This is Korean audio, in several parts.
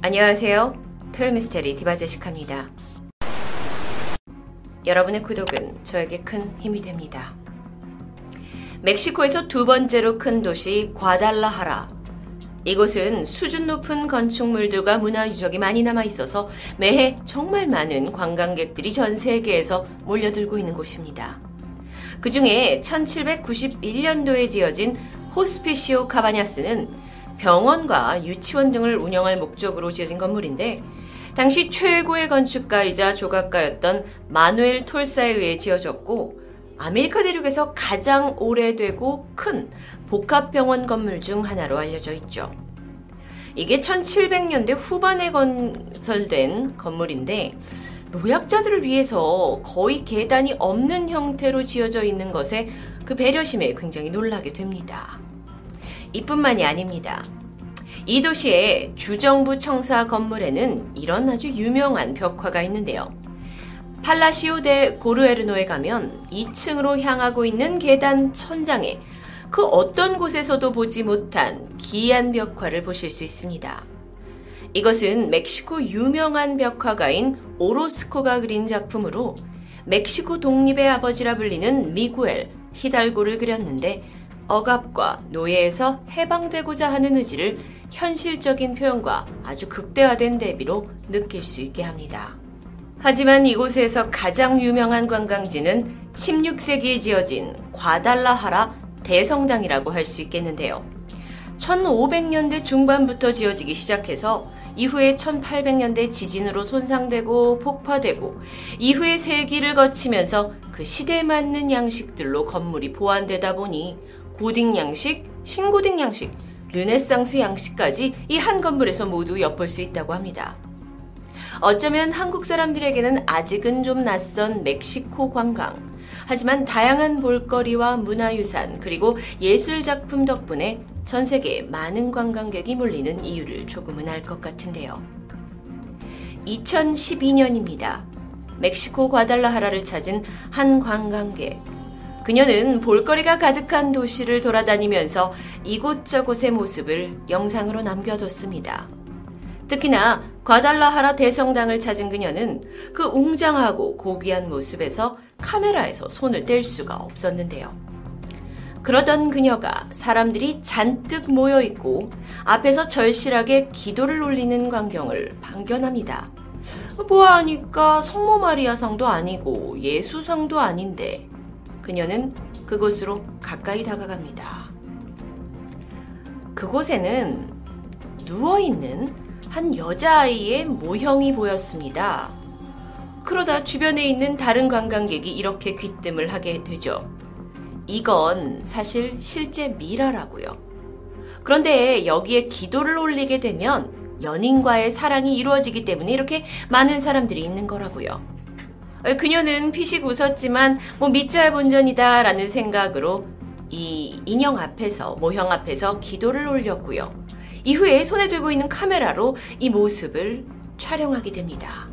안녕하세요. 토요미스테리 디바제시카입니다. 여러분의 구독은 저에게 큰 힘이 됩니다. 멕시코에서 두 번째로 큰 도시 과달라하라. 이곳은 수준 높은 건축물들과 문화 유적이 많이 남아 있어서 매해 정말 많은 관광객들이 전 세계에서 몰려들고 있는 곳입니다. 그 중에 1791년도에 지어진 호스피시오 카바냐스는 병원과 유치원 등을 운영할 목적으로 지어진 건물인데 당시 최고의 건축가이자 조각가였던 마누엘 톨사에 의해 지어졌고 아메리카 대륙에서 가장 오래되고 큰 복합병원 건물 중 하나로 알려져 있죠. 이게 1700년대 후반에 건설된 건물인데 노약자들을 위해서 거의 계단이 없는 형태로 지어져 있는 것에 그 배려심에 굉장히 놀라게 됩니다. 이뿐만이 아닙니다. 이 도시의 주정부 청사 건물에는 이런 아주 유명한 벽화가 있는데요. 팔라시오 데 고르에르노에 가면 2층으로 향하고 있는 계단 천장에 그 어떤 곳에서도 보지 못한 기이한 벽화를 보실 수 있습니다. 이것은 멕시코 유명한 벽화가인 오로스코가 그린 작품으로 멕시코 독립의 아버지라 불리는 미구엘 히달고를 그렸는데 억압과 노예에서 해방되고자 하는 의지를 현실적인 표현과 아주 극대화된 대비로 느낄 수 있게 합니다. 하지만 이곳에서 가장 유명한 관광지는 16세기에 지어진 과달라하라 대성당이라고 할 수 있겠는데요. 1500년대 중반부터 지어지기 시작해서 이후에 1800년대 지진으로 손상되고 폭파되고 이후에 세기를 거치면서 그 시대에 맞는 양식들로 건물이 보완되다 보니 고딕 양식, 신고딕 양식, 르네상스 양식까지 이 한 건물에서 모두 엿볼 수 있다고 합니다. 어쩌면 한국 사람들에게는 아직은 좀 낯선 멕시코 관광. 하지만 다양한 볼거리와 문화유산 그리고 예술작품 덕분에 전 세계에 많은 관광객이 몰리는 이유를 조금은 알 것 같은데요. 2012년입니다. 멕시코 과달라하라를 찾은 한 관광객. 그녀는 볼거리가 가득한 도시를 돌아다니면서 이곳저곳의 모습을 영상으로 남겨뒀습니다. 특히나 과달라하라 대성당을 찾은 그녀는 그 웅장하고 고귀한 모습에서 카메라에서 손을 뗄 수가 없었는데요. 그러던 그녀가 사람들이 잔뜩 모여있고 앞에서 절실하게 기도를 올리는 광경을 발견합니다. 보아하니까 성모 마리아상도 아니고 예수상도 아닌데 그녀는 그곳으로 가까이 다가갑니다. 그곳에는 누워있는 한 여자아이의 모형이 보였습니다. 그러다 주변에 있는 다른 관광객이 이렇게 귀뜸을 하게 되죠. 이건 사실 실제 미라라고요. 그런데 여기에 기도를 올리게 되면 연인과의 사랑이 이루어지기 때문에 이렇게 많은 사람들이 있는 거라고요. 그녀는 피식 웃었지만 믿자 본전이다 라는 생각으로 이 인형 앞에서, 모형 앞에서 기도를 올렸고요. 이후에 손에 들고 있는 카메라로 이 모습을 촬영하게 됩니다.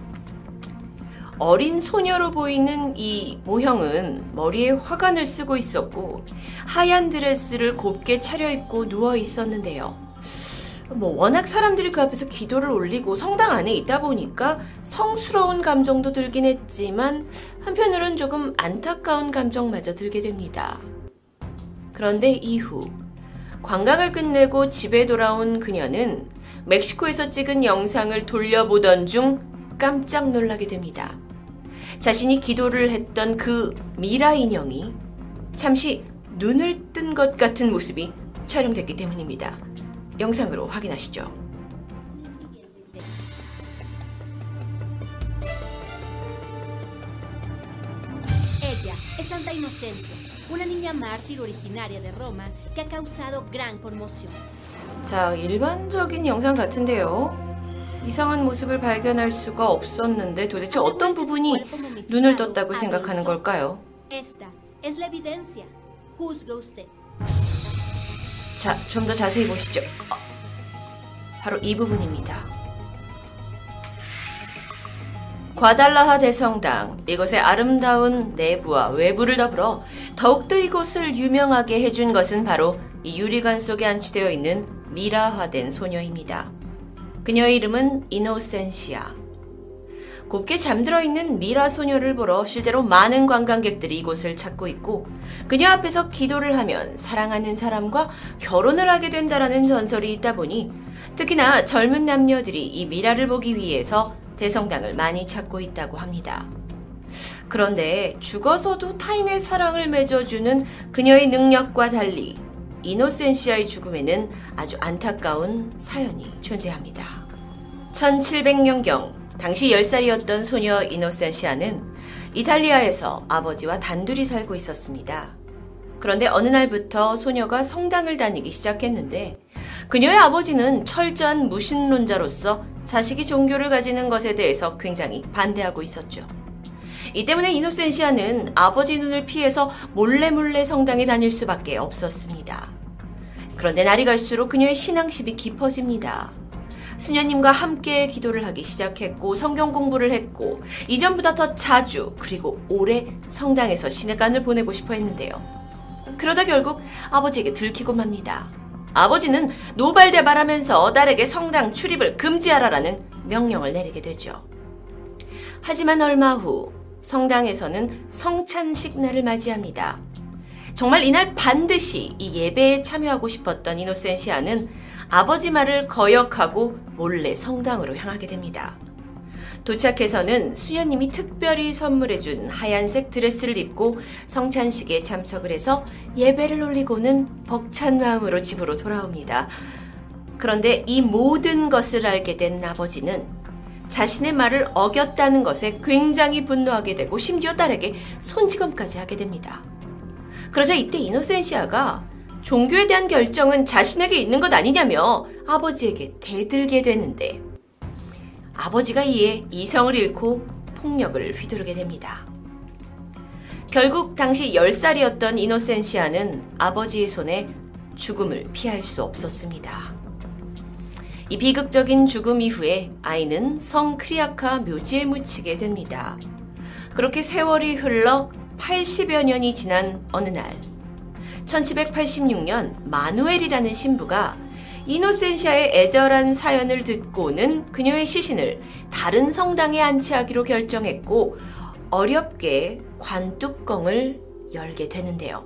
어린 소녀로 보이는 이 모형은 머리에 화관을 쓰고 있었고 하얀 드레스를 곱게 차려입고 누워 있었는데요. 워낙 사람들이 그 앞에서 기도를 올리고 성당 안에 있다 보니까 성스러운 감정도 들긴 했지만 한편으로는 조금 안타까운 감정마저 들게 됩니다. 그런데 이후 관광을 끝내고 집에 돌아온 그녀는 멕시코에서 찍은 영상을 돌려보던 중 깜짝 놀라게 됩니다. 자신이 기도를 했던 그 미라 인형이 잠시 눈을 뜬 것 같은 모습이 촬영됐기 때문입니다. 영상으로 확인하시죠. Ella es Santa Inocencia, una niña mártir originaria de Roma que ha causado gran conmoción. 자, 일반적인 영상 같은데요. 이상한 모습을 발견할 수가 없었는데 도대체 어떤 부분이 눈을 떴다고 생각하는 걸까요? Esta es la evidencia. Juzgue usted. 자, 좀 더 자세히 보시죠. 바로 이 부분입니다. 과달라하 대성당, 이곳의 아름다운 내부와 외부를 더불어 더욱더 이곳을 유명하게 해준 것은 바로 이 유리관 속에 안치되어 있는 미라화된 소녀입니다. 그녀의 이름은 이노센시아. 곱게 잠들어 있는 미라 소녀를 보러 실제로 많은 관광객들이 이곳을 찾고 있고 그녀 앞에서 기도를 하면 사랑하는 사람과 결혼을 하게 된다라는 전설이 있다 보니 특히나 젊은 남녀들이 이 미라를 보기 위해서 대성당을 많이 찾고 있다고 합니다. 그런데 죽어서도 타인의 사랑을 맺어주는 그녀의 능력과 달리 이노센시아의 죽음에는 아주 안타까운 사연이 존재합니다. 1700년경 당시 10살이었던 소녀 이노센시아는 이탈리아에서 아버지와 단둘이 살고 있었습니다. 그런데 어느 날부터 소녀가 성당을 다니기 시작했는데 그녀의 아버지는 철저한 무신론자로서 자식이 종교를 가지는 것에 대해서 굉장히 반대하고 있었죠. 이 때문에 이노센시아는 아버지 눈을 피해서 몰래 성당에 다닐 수밖에 없었습니다. 그런데 날이 갈수록 그녀의 신앙심이 깊어집니다. 수녀님과 함께 기도를 하기 시작했고 성경 공부를 했고 이전보다 더 자주 그리고 오래 성당에서 시간을 보내고 싶어 했는데요. 그러다 결국 아버지에게 들키고 맙니다. 아버지는 노발대발하면서 딸에게 성당 출입을 금지하라라는 명령을 내리게 되죠. 하지만 얼마 후 성당에서는 성찬식 날을 맞이합니다. 정말 이날 반드시 이 예배에 참여하고 싶었던 이노센시아는 아버지 말을 거역하고 몰래 성당으로 향하게 됩니다. 도착해서는 수녀님이 특별히 선물해준 하얀색 드레스를 입고 성찬식에 참석을 해서 예배를 올리고는 벅찬 마음으로 집으로 돌아옵니다. 그런데 이 모든 것을 알게 된 아버지는 자신의 말을 어겼다는 것에 굉장히 분노하게 되고 심지어 딸에게 손지검까지 하게 됩니다. 그러자 이때 이노센시아가 종교에 대한 결정은 자신에게 있는 것 아니냐며 아버지에게 대들게 되는데 아버지가 이에 이성을 잃고 폭력을 휘두르게 됩니다. 결국 당시 10살이었던 이노센시아는 아버지의 손에 죽음을 피할 수 없었습니다. 이 비극적인 죽음 이후에 아이는 성 크리아카 묘지에 묻히게 됩니다. 그렇게 세월이 흘러 80여 년이 지난 어느 날 1786년 마누엘이라는 신부가 이노센시아의 애절한 사연을 듣고는 그녀의 시신을 다른 성당에 안치하기로 결정했고 어렵게 관뚜껑을 열게 되는데요.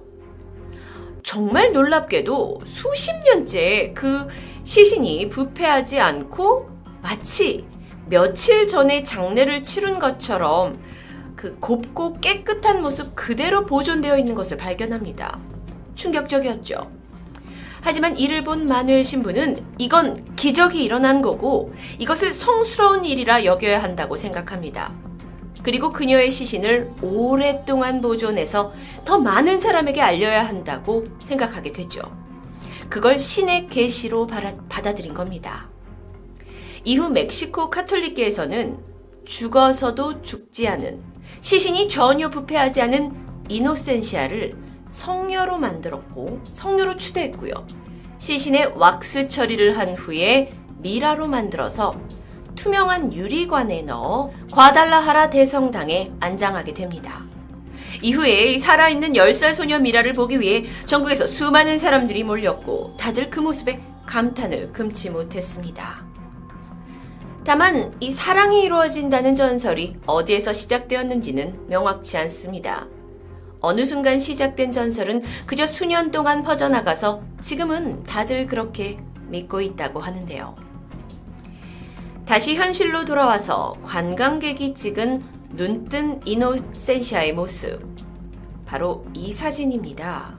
정말 놀랍게도 수십 년째 그 시신이 부패하지 않고 마치 며칠 전에 장례를 치른 것처럼 그 곱고 깨끗한 모습 그대로 보존되어 있는 것을 발견합니다. 충격적이었죠. 하지만 이를 본 마누엘 신부는 이건 기적이 일어난 거고 이것을 성스러운 일이라 여겨야 한다고 생각합니다. 그리고 그녀의 시신을 오랫동안 보존해서 더 많은 사람에게 알려야 한다고 생각하게 되죠. 그걸 신의 계시로 받아들인 겁니다. 이후 멕시코 카톨릭계에서는 죽어서도 죽지 않은 시신이 전혀 부패하지 않은 이노센시아를 성녀로 만들었고 성녀로 추대했고요. 시신에 왁스 처리를 한 후에 미라로 만들어서 투명한 유리관에 넣어 과달라하라 대성당에 안장하게 됩니다. 이후에 살아있는 10살 소녀 미라를 보기 위해 전국에서 수많은 사람들이 몰렸고 다들 그 모습에 감탄을 금치 못했습니다. 다만 이 사랑이 이루어진다는 전설이 어디에서 시작되었는지는 명확치 않습니다. 어느 순간 시작된 전설은 그저 수년 동안 퍼져나가서 지금은 다들 그렇게 믿고 있다고 하는데요. 다시 현실로 돌아와서 관광객이 찍은 눈뜬 이노센시아의 모습. 바로 이 사진입니다.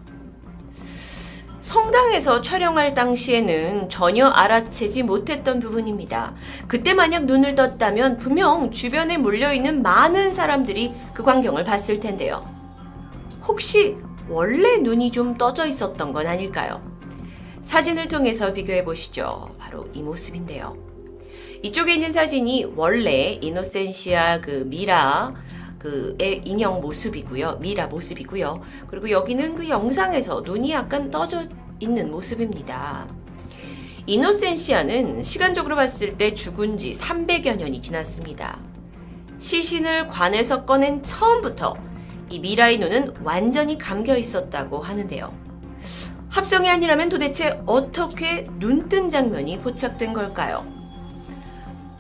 성당에서 촬영할 당시에는 전혀 알아채지 못했던 부분입니다. 그때 만약 눈을 떴다면 분명 주변에 몰려있는 많은 사람들이 그 광경을 봤을 텐데요. 혹시 원래 눈이 좀 떠져 있었던 건 아닐까요? 사진을 통해서 비교해 보시죠. 바로 이 모습인데요. 이쪽에 있는 사진이 원래 이노센시아 그 미라 그의 인형 모습이고요. 미라 모습이고요. 그리고 여기는 그 영상에서 눈이 약간 떠져 있는 모습입니다. 이노센시아는 시간적으로 봤을 때 죽은 지 300여 년이 지났습니다. 시신을 관에서 꺼낸 처음부터 이 미라의 눈은 완전히 감겨 있었다고 하는데요. 합성이 아니라면 도대체 어떻게 눈뜬 장면이 포착된 걸까요?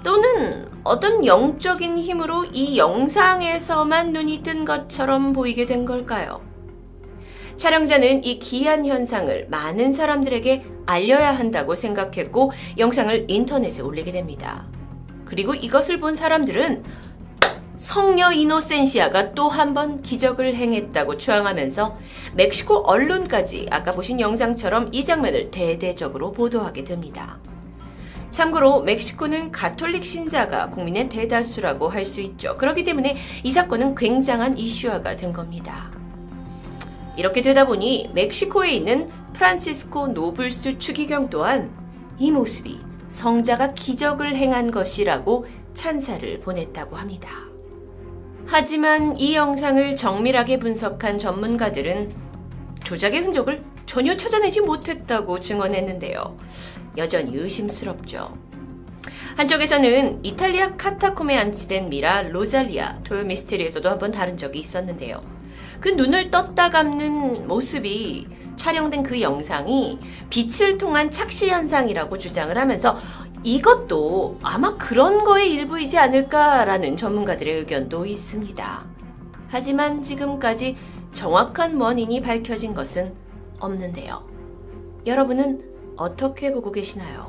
또는 어떤 영적인 힘으로 이 영상에서만 눈이 뜬 것처럼 보이게 된 걸까요? 촬영자는 이 기이한 현상을 많은 사람들에게 알려야 한다고 생각했고 영상을 인터넷에 올리게 됩니다. 그리고 이것을 본 사람들은 성녀 이노센시아가 또 한 번 기적을 행했다고 주장하면서 멕시코 언론까지 아까 보신 영상처럼 이 장면을 대대적으로 보도하게 됩니다. 참고로 멕시코는 가톨릭 신자가 국민의 대다수라고 할 수 있죠. 그렇기 때문에 이 사건은 굉장한 이슈화가 된 겁니다. 이렇게 되다 보니 멕시코에 있는 프란시스코 노블스 추기경 또한 이 모습이 성자가 기적을 행한 것이라고 찬사를 보냈다고 합니다. 하지만 이 영상을 정밀하게 분석한 전문가들은 조작의 흔적을 전혀 찾아내지 못했다고 증언했는데요. 여전히 의심스럽죠. 한쪽에서는 이탈리아 카타콤에 안치된 미라 로잘리아 토요미스테리에서도 한번 다룬 적이 있었는데요. 그 눈을 떴다 감는 모습이 촬영된 그 영상이 빛을 통한 착시 현상이라고 주장을 하면서 이것도 아마 그런 거의 일부이지 않을까라는 전문가들의 의견도 있습니다. 하지만 지금까지 정확한 원인이 밝혀진 것은 없는데요. 여러분은 어떻게 보고 계시나요?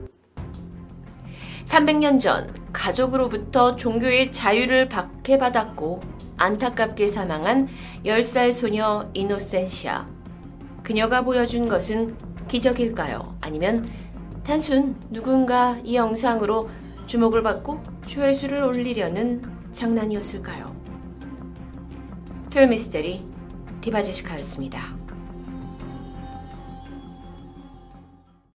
300년 전 가족으로부터 종교의 자유를 박해받았고 안타깝게 사망한 10살 소녀 이노센시아. 그녀가 보여준 것은 기적일까요? 아니면 단순 누군가 이 영상으로 주목을 받고 조회수를 올리려는 장난이었을까요? 토요미스테리 디바제시카였습니다.